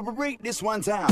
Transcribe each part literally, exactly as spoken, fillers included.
break this one down.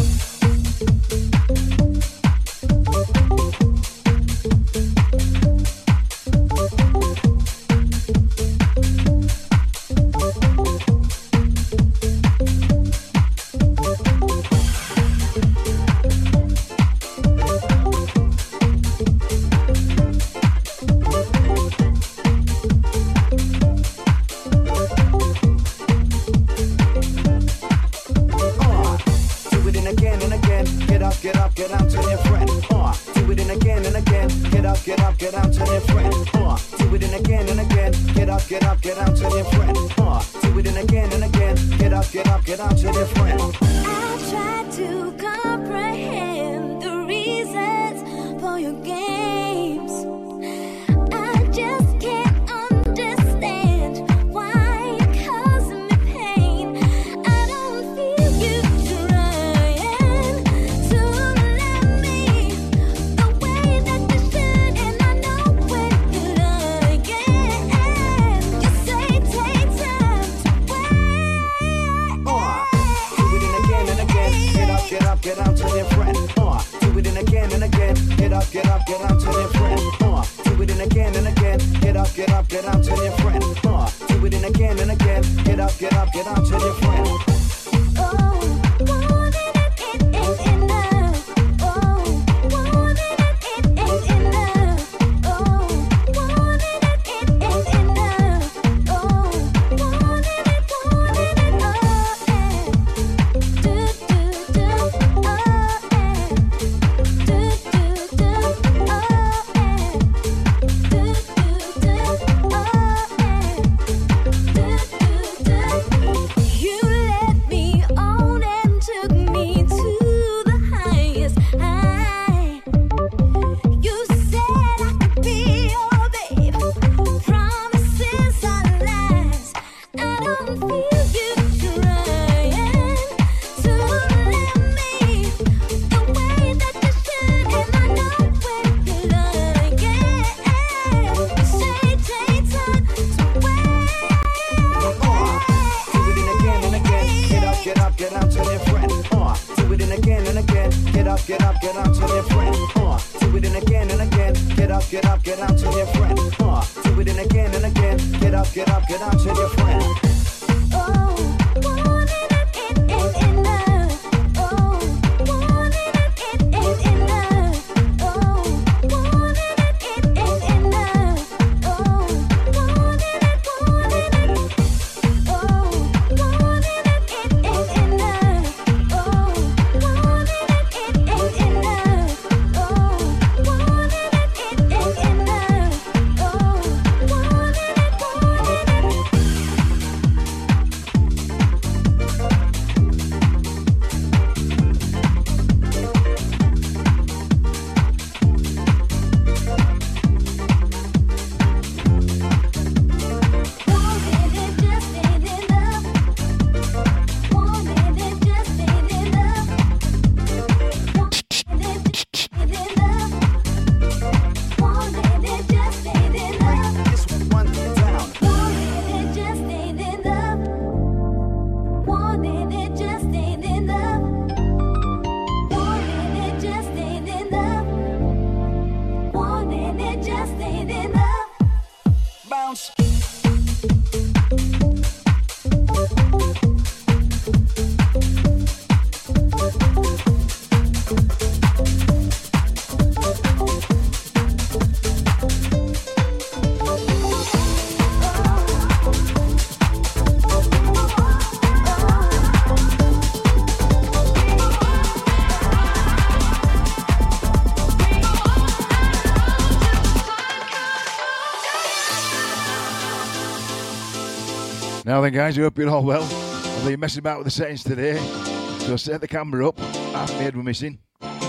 Now then, guys, I hope you're all well. Although you're messing about with the settings today, so set the camera up. Half my head were missing.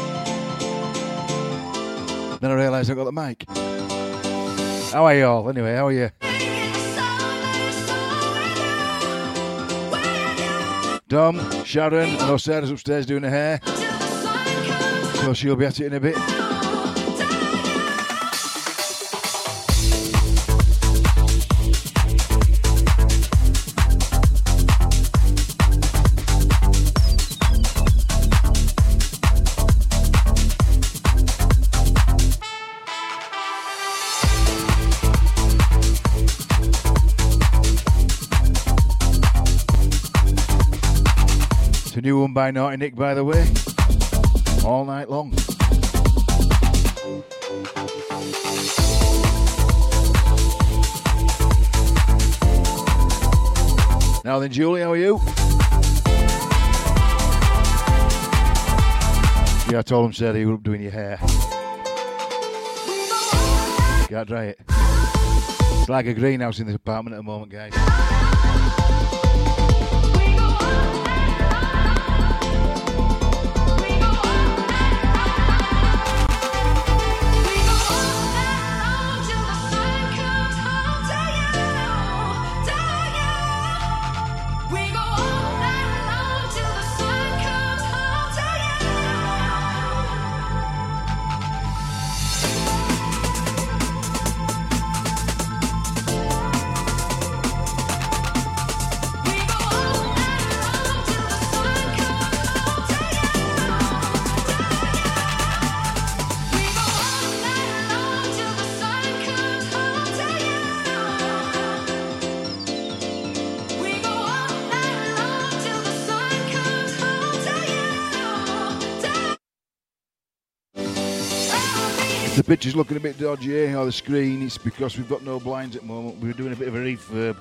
Then I realised I got the mic. How are you all? Anyway, how are you? Dom, Sharon, I know Sarah's upstairs doing her hair, so she'll be at it in a bit. a new one by Naughty Nick, by the way. All night long. Now then, Julie, how are you? Yeah, I told him, said you were up doing your hair. Can't dry it. It's like a greenhouse in this apartment at the moment, guys. The picture's looking a bit dodgy, eh? Or the screen, it's because we've got no blinds at the moment. We're doing a bit of a refurb.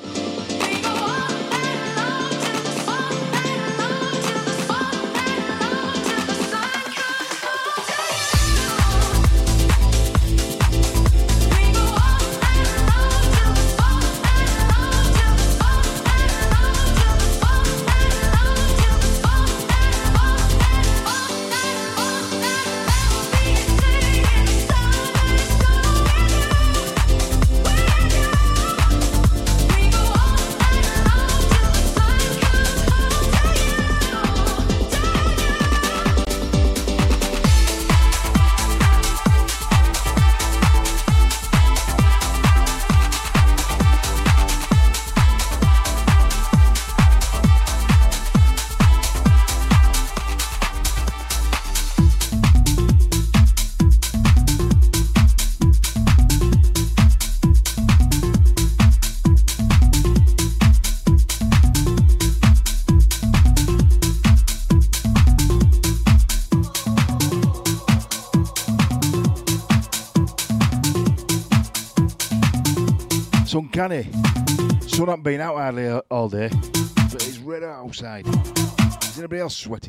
Uncanny. Sun hasn't been out hardly all day, but it's red outside. Is anybody else sweating?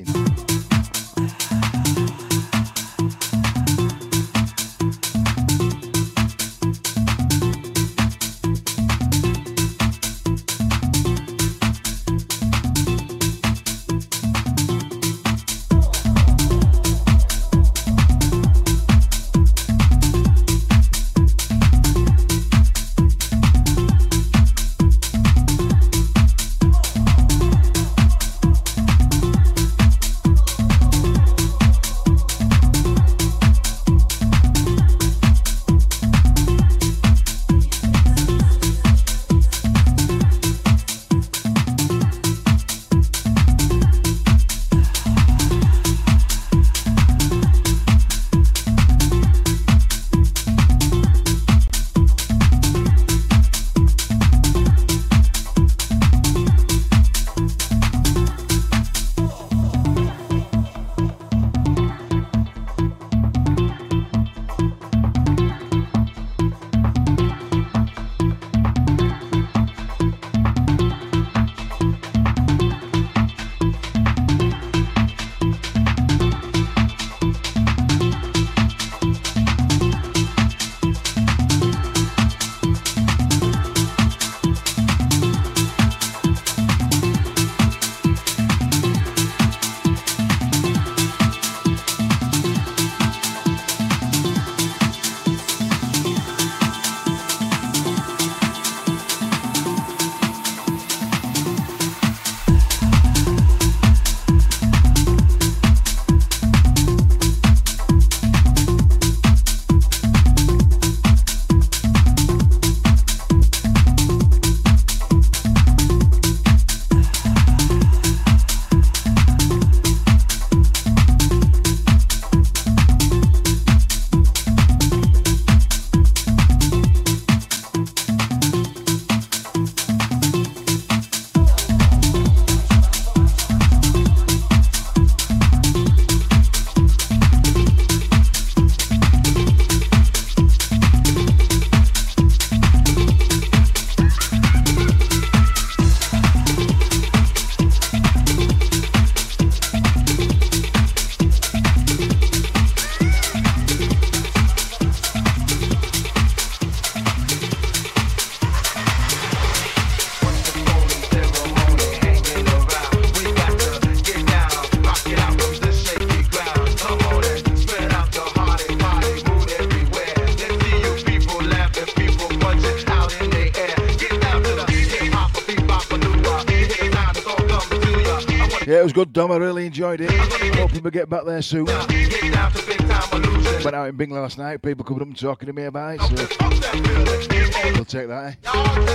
Yeah, it was good, Dom. I really enjoyed it. Hope people get back there soon. Went out in Bing last night. People coming up and talking to me about it. So we'll take that, eh?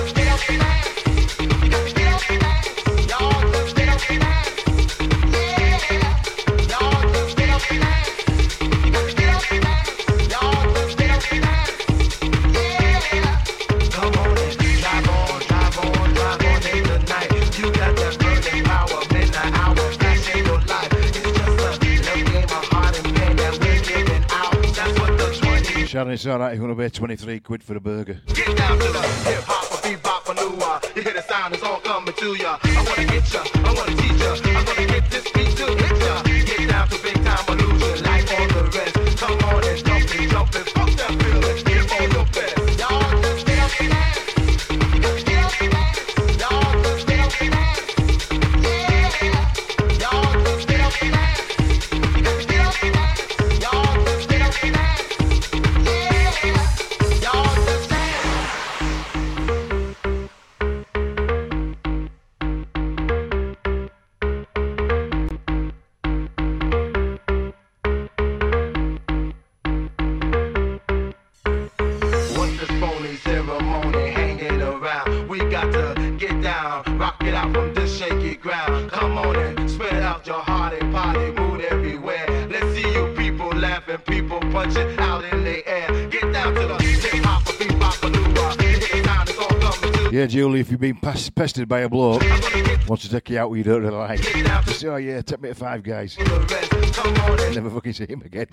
Sharon, it's alright if you want to pay twenty-three quid for a burger. Get down to the hip hop or bebop or new. You hear the sound, it's all coming to ya. I wanna get ya, I wanna teach ya. I'm gonna get this beat to hit ya. Get down to big time illusion, like all the rest. Come on and jump and jump and fuck that feeling. Give all your best. Y'all just get up and dance. Get up and dance. Y'all just get up and dance. Yeah. Y'all just get up and dance. Get up and dance. Y'all just get up and dance. Yeah, Julie, if you've been pest- pestered by a bloke, wants to take you out where you don't really like, just say, oh yeah, take me to Five Guys. Never fucking see him again.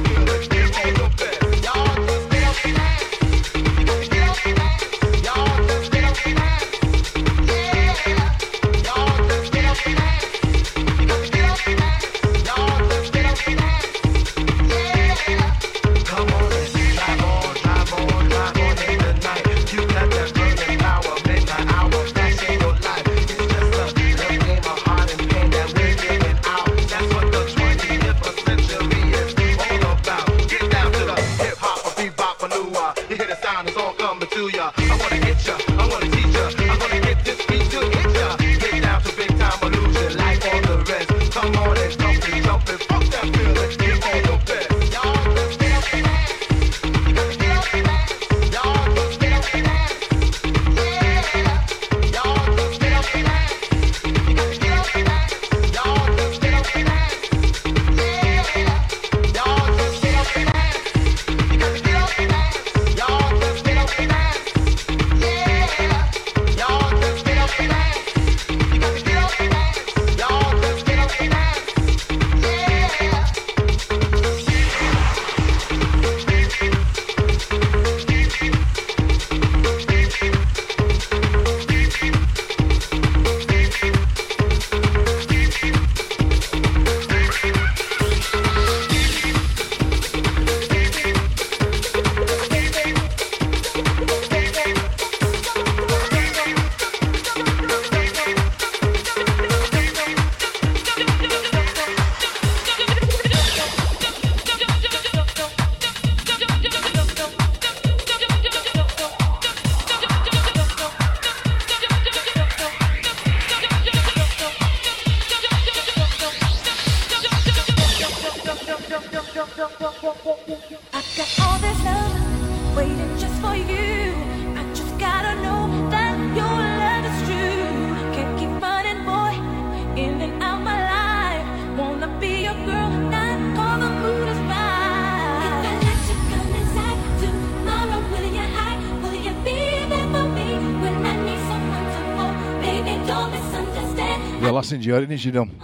Enjoyed it, didn't you, Dom?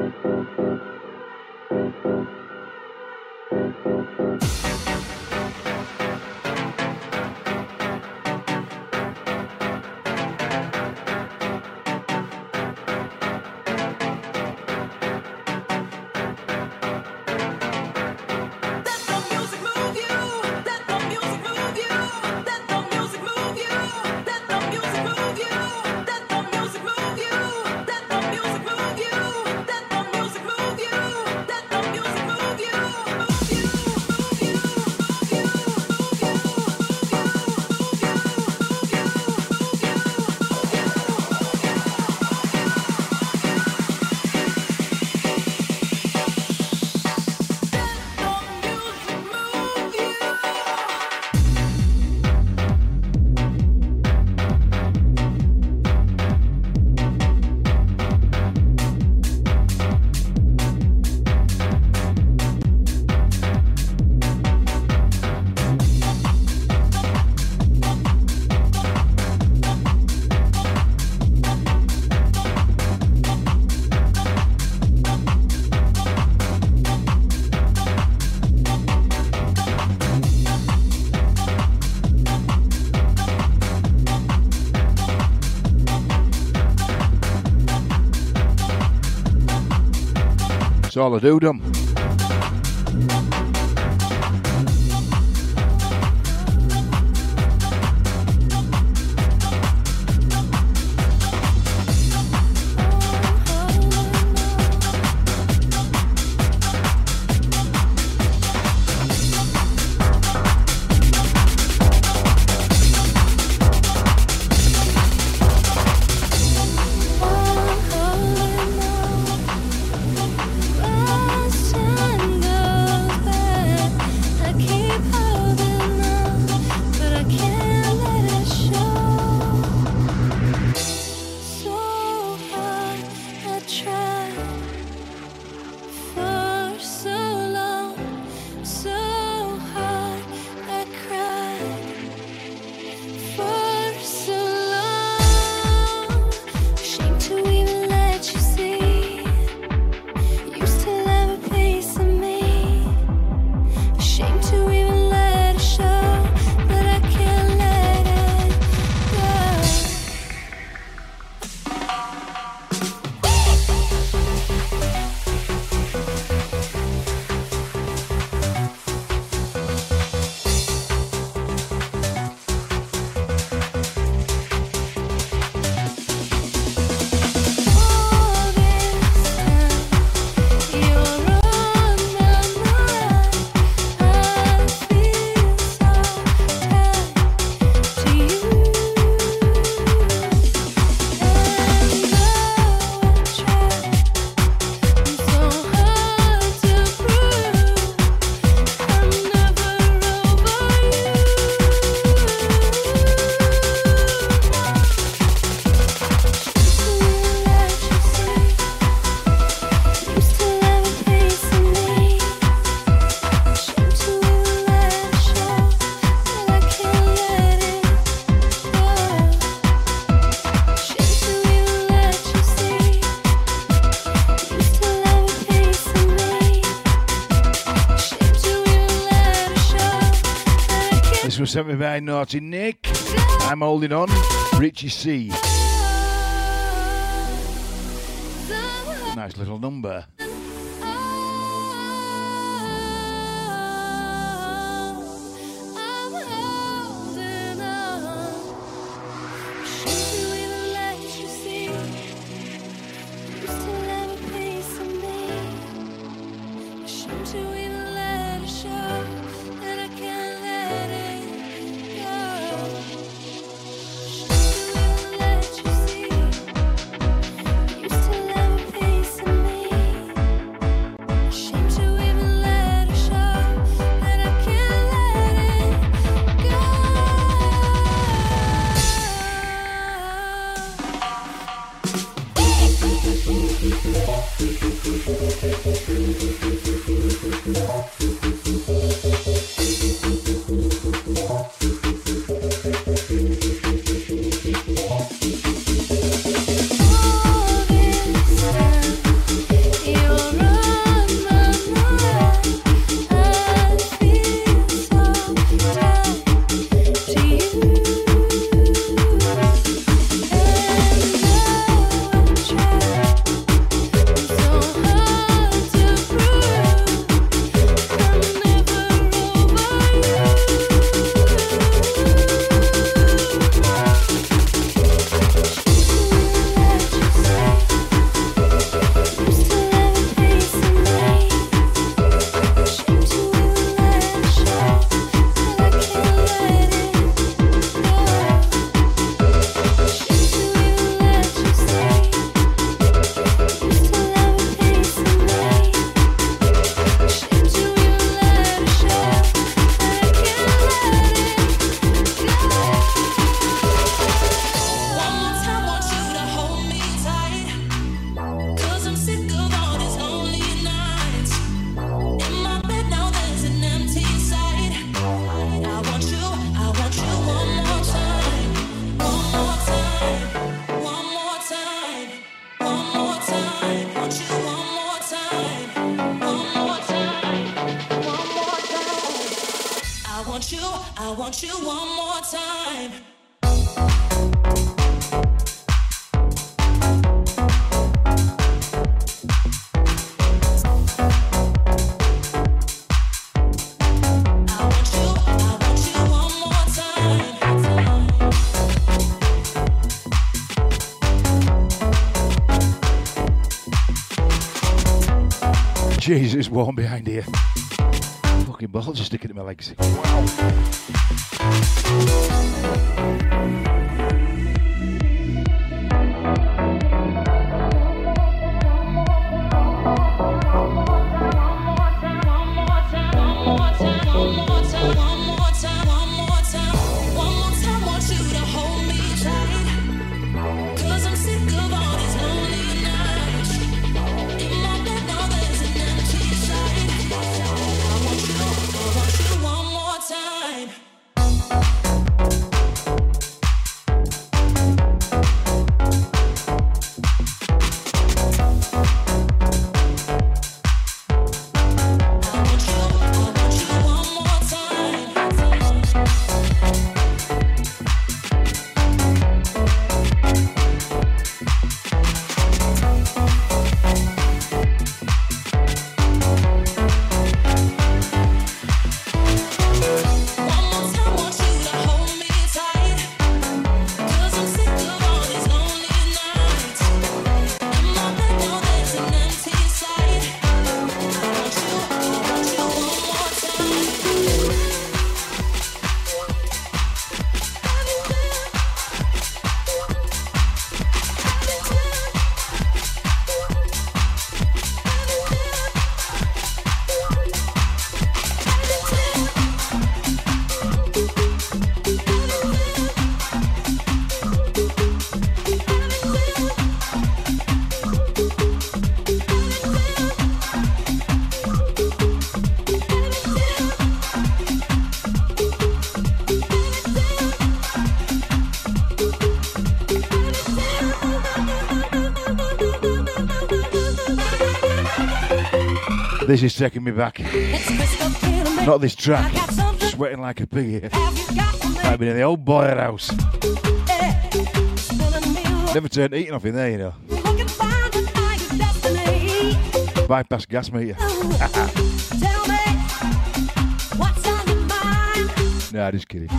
That's all I do, them. Sent me by Naughty Nick. I'm holding on. Richie C. Nice little number. I want you one more time. Jesus, warm behind here. Fucking balls are sticking to my legs. This is taking me back. Not this track. Sweating like a pig here. I've been in the old boiler house. Never turned heating off in there, you know. Bypass gas meter. Nah, just kidding.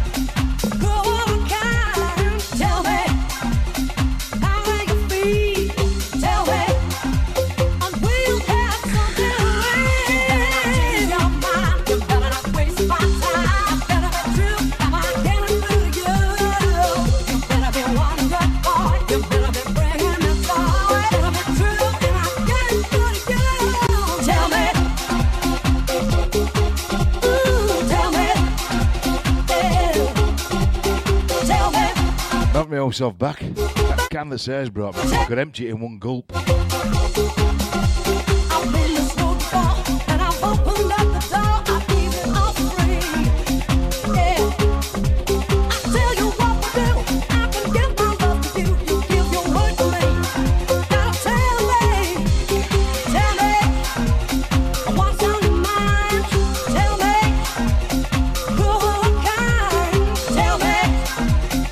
Myself back. That can that Sarah's brought me, I could empty it in one gulp. I've been the smoke before, and I've opened up the door. I leave it all free. Yeah. I tell you what we do. I can give my love to you. You give your word to me. Now tell me, tell me what's on your mind. Tell me who are kind. Tell me.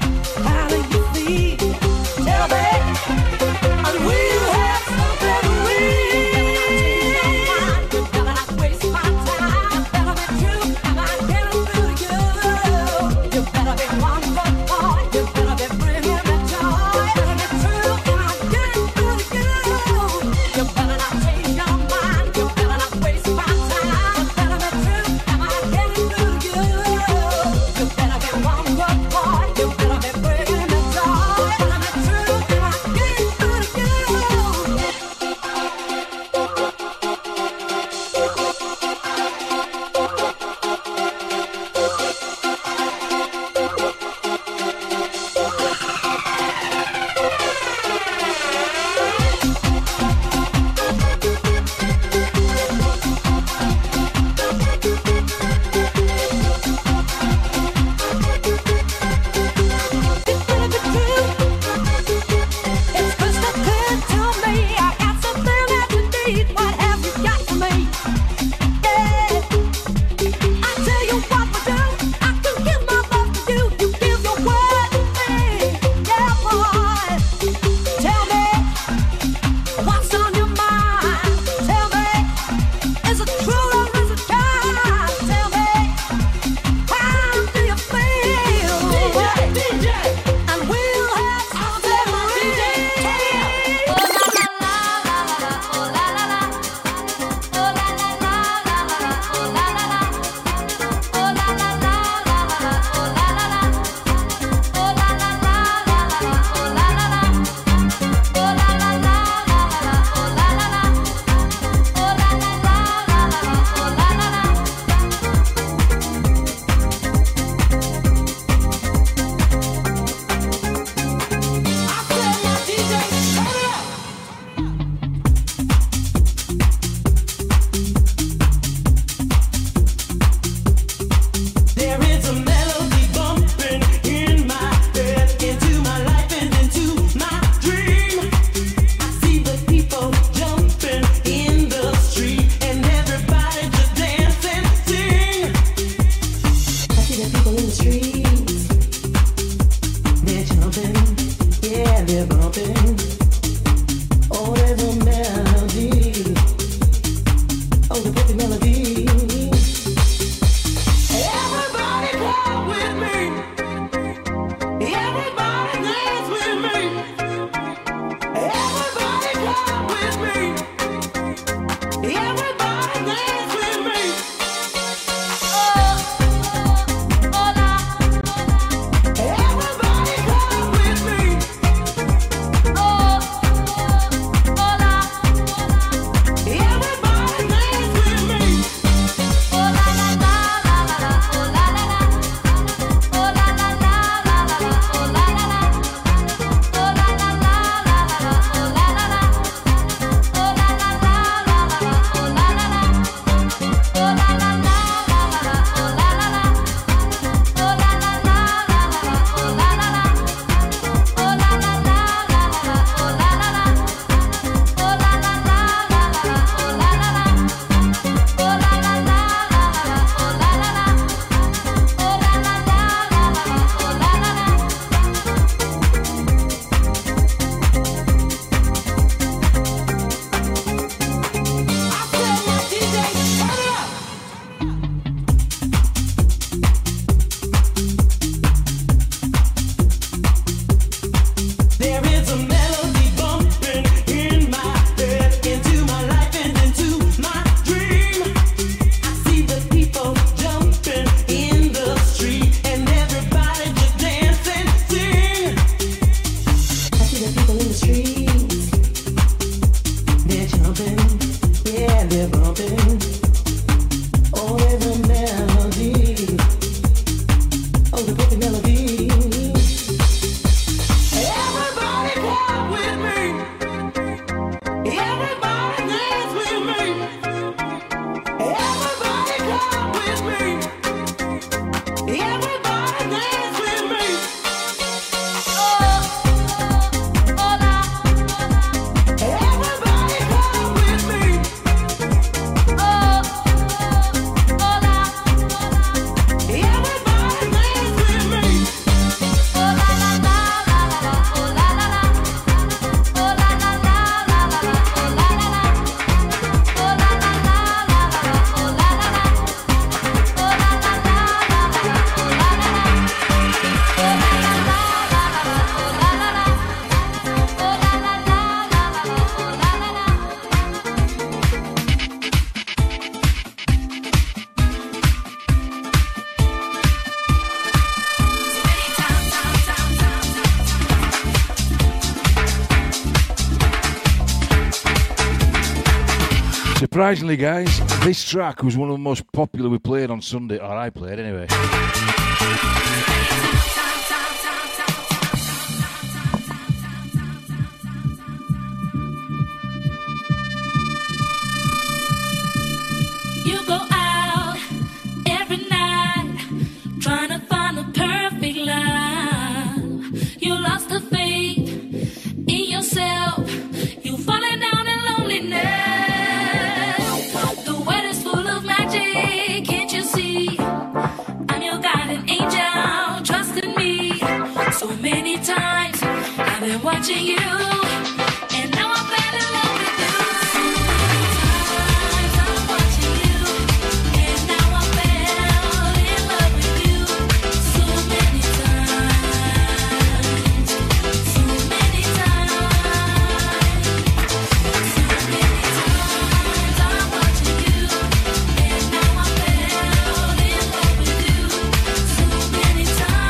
Tell me, and we'll have something real. Surprisingly, guys, this track was one of the most popular we played on Sunday, or I played anyway. You go out every night trying to find the perfect love. You lost the faith in yourself. You falling down in loneliness. So many times I've been watching you, and now I fell in love with you. So many times I'm watching you, and now I fell in love with you. So many times, so many times, so many times I'm watching you, and now I fell in love with you. So many times.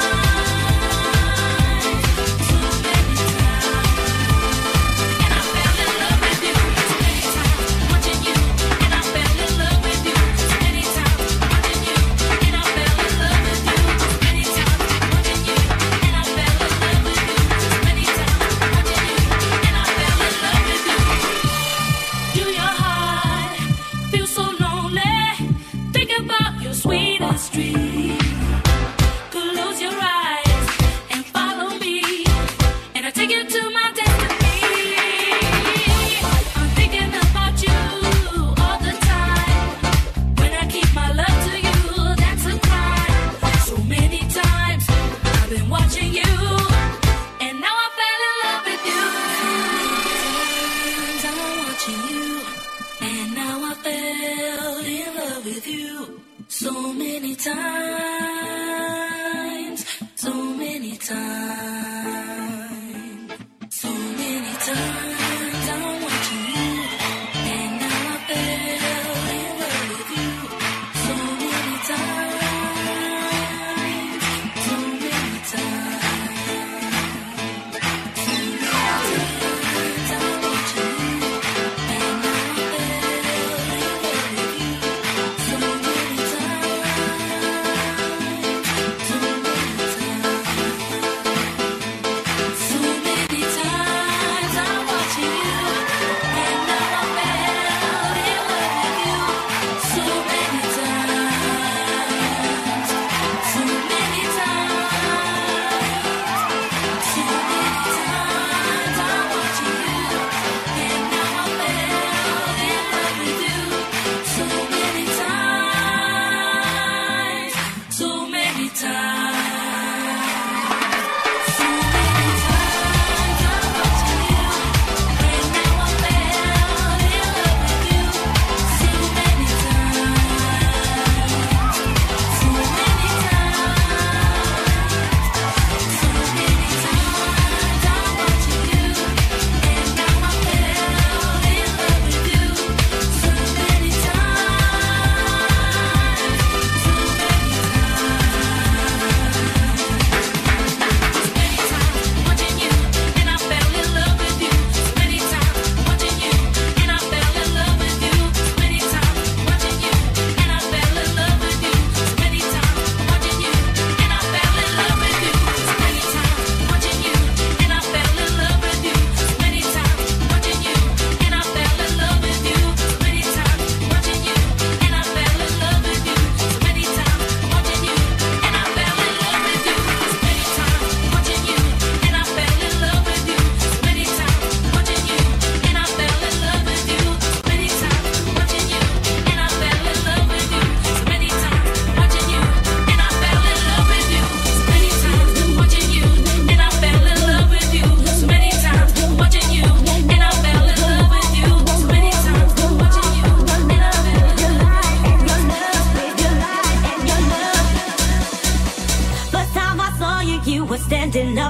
So many times I'm watching you, and now I feel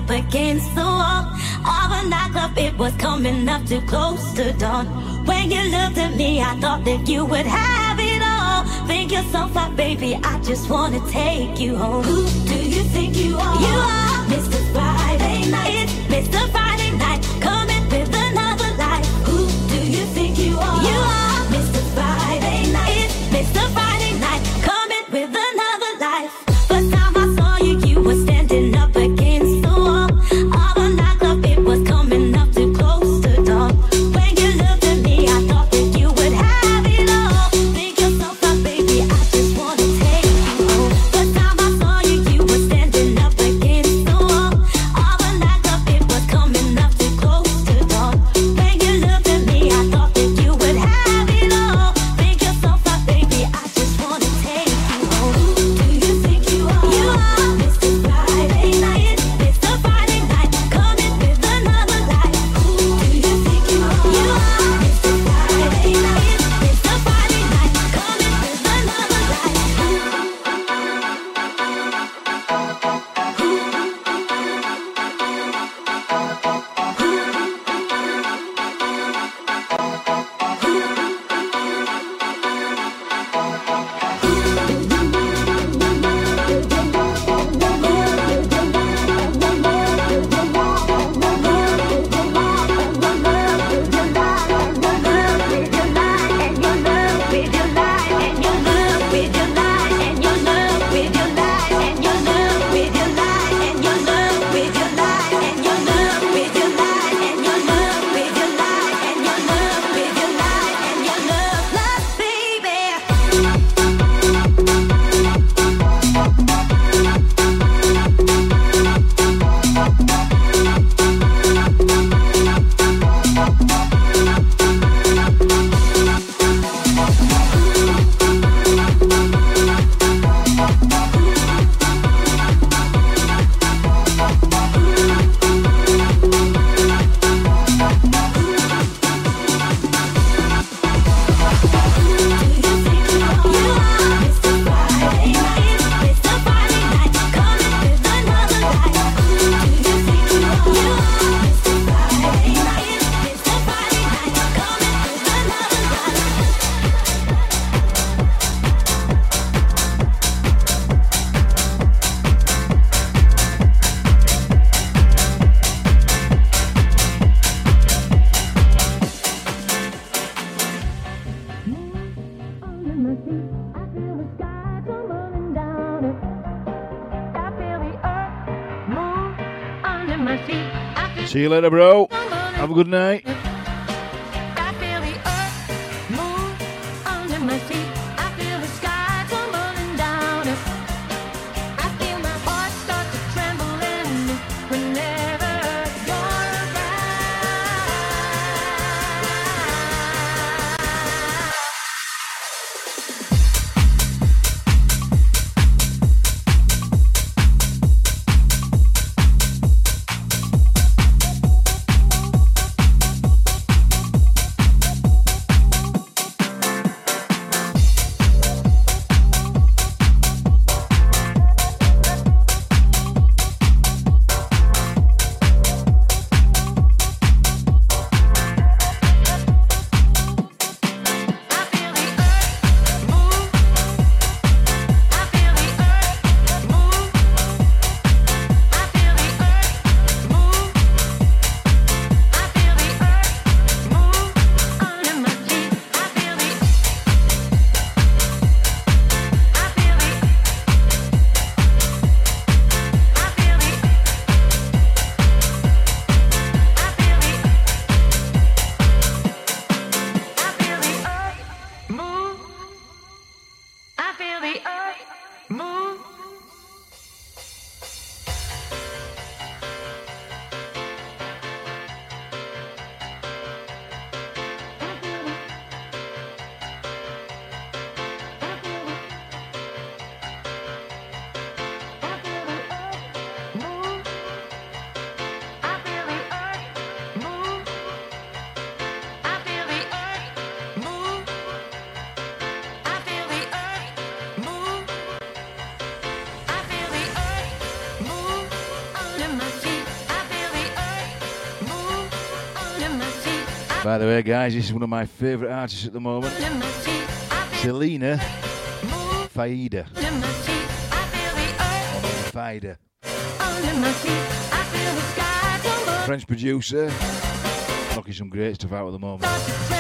up against the wall of a nightclub. It was coming up too close to dawn. When you looked at me, I thought that you would have it all. Think you're so fly, baby, I just wanna take you home. Who do you think you are? You are Mister Friday Night. It's Mister Friday Night, coming with another life. Who do you think you are? You are Mister Friday Night. It's Mister Friday Night, coming with another life. First time I saw you, you were standing up against the wall of a nightclub. It was coming up too close to dawn. When you looked at me, I thought that you would have it all. Think you're so fly, baby, I just wanna take you home. First time I saw you, you were standing up against the wall of a nightclub. It was coming up too close to dawn. When you looked at me, I thought that you would have it all. Think you're so fly, baby, I just wanna take you home. Who do you think you are? You are Mister Friday Night. It's Mister Friday Night, coming with another life. Who do you think you are? You are Mister Friday Night. It's Mister Friday Night, coming with another life. See you later, bro. Have a good night. I feel the earth move under my feet. I feel the sky tumbling down. I feel my heart start to tremble in whenever you're By the way, guys, this is one of my favourite artists at the moment. Selena Faida. Faida. French producer. Knocking some great stuff out at the moment.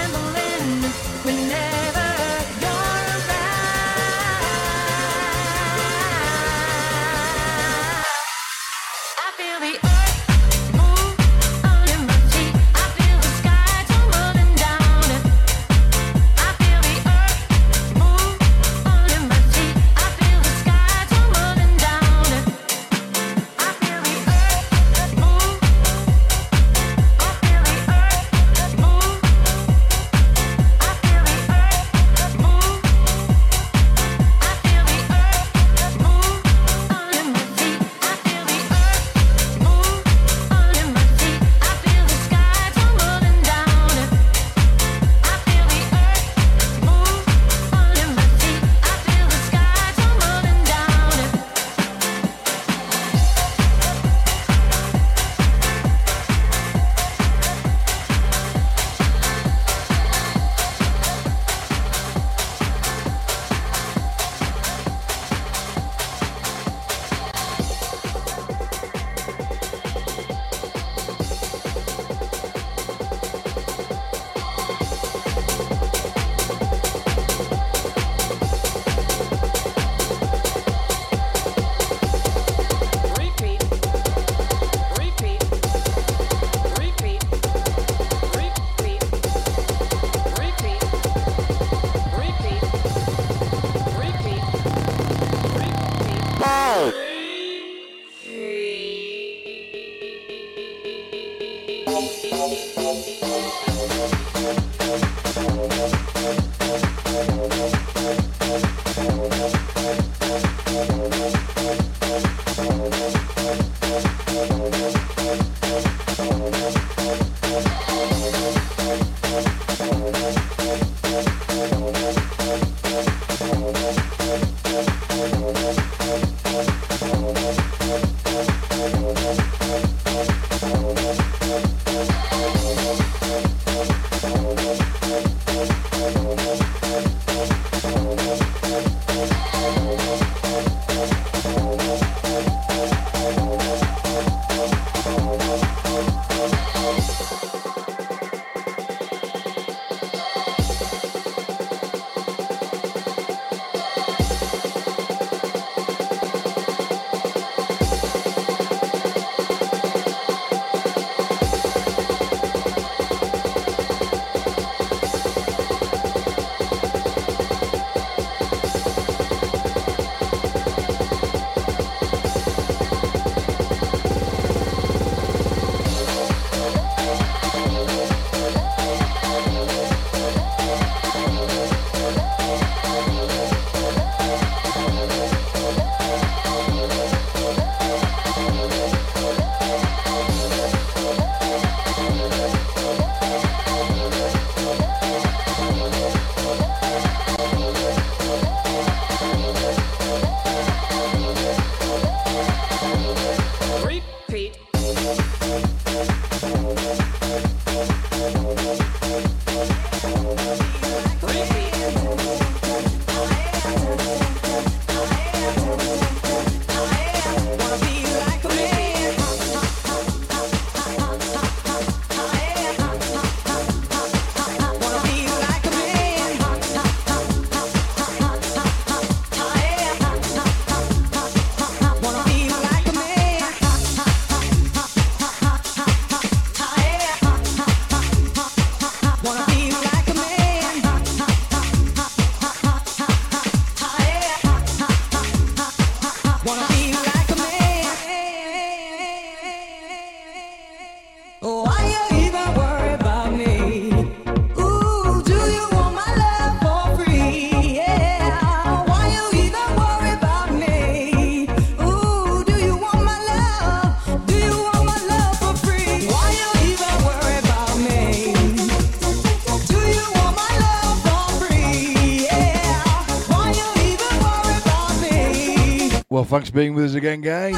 Well, thanks for being with us again, guys.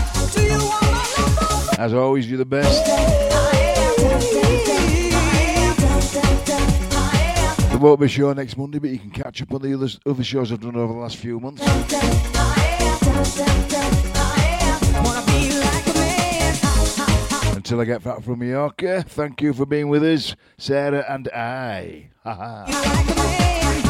As always, you're the best. won't be a show next Monday, but you can catch up on the other, other shows I've done over the last few months. Until I get back from Mallorca, thank you for being with us, Sarah and I. Ha ha.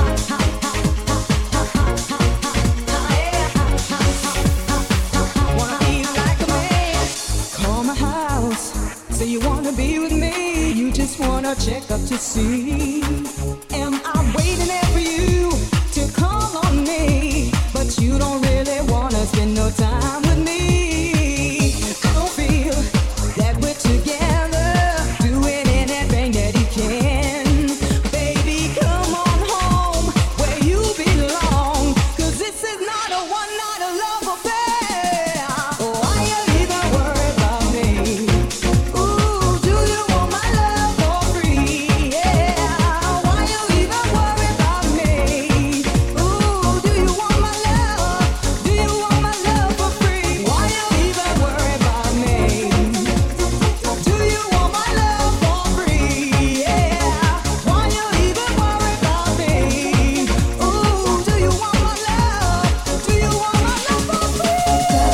Call my house, say you wanna be with me. You just wanna check up to see. Am I waiting there for you to call on me? But you don't really wanna spend no time with me. I don't feel that we're together, doing anything that you can. Baby, come on home where you belong. Cause this is not a one night of love affair. Why you even worry about me? Ooh, do you want my love for free? Yeah. Why you even worry about me? Ooh, do you want my love? Do you want my love for free? Why you even worry about me? Do you want my love for free? Yeah. Why you even worry about me? Ooh, do you want my love? Do you want my love for free?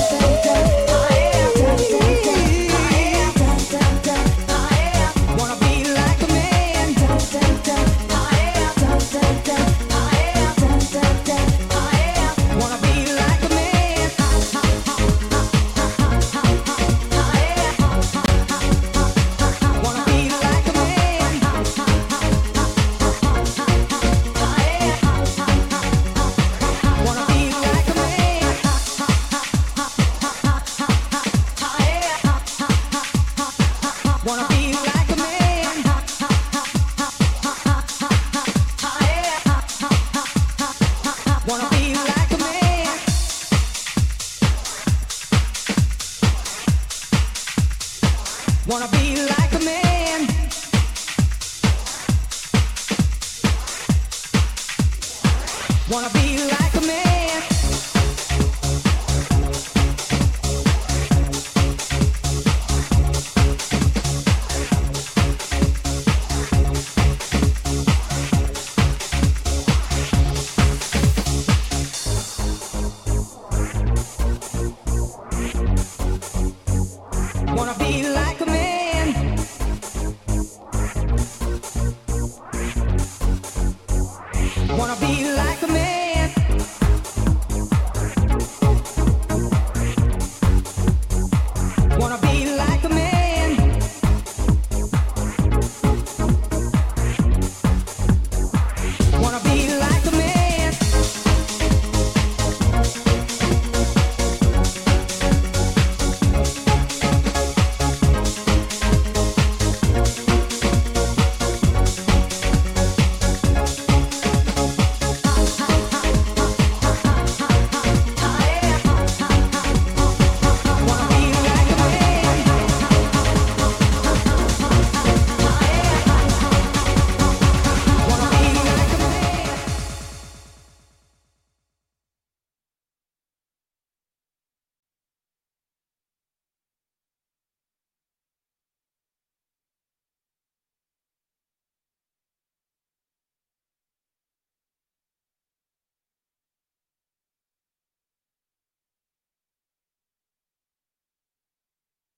Wanna be like a man. Wanna be like a man. Wanna be like a man. Wanna be like a man. Wanna be like a man. Wanna be like a man. Wanna be like a man. Wanna be like a man. Wanna be like a man. Wanna be like a man.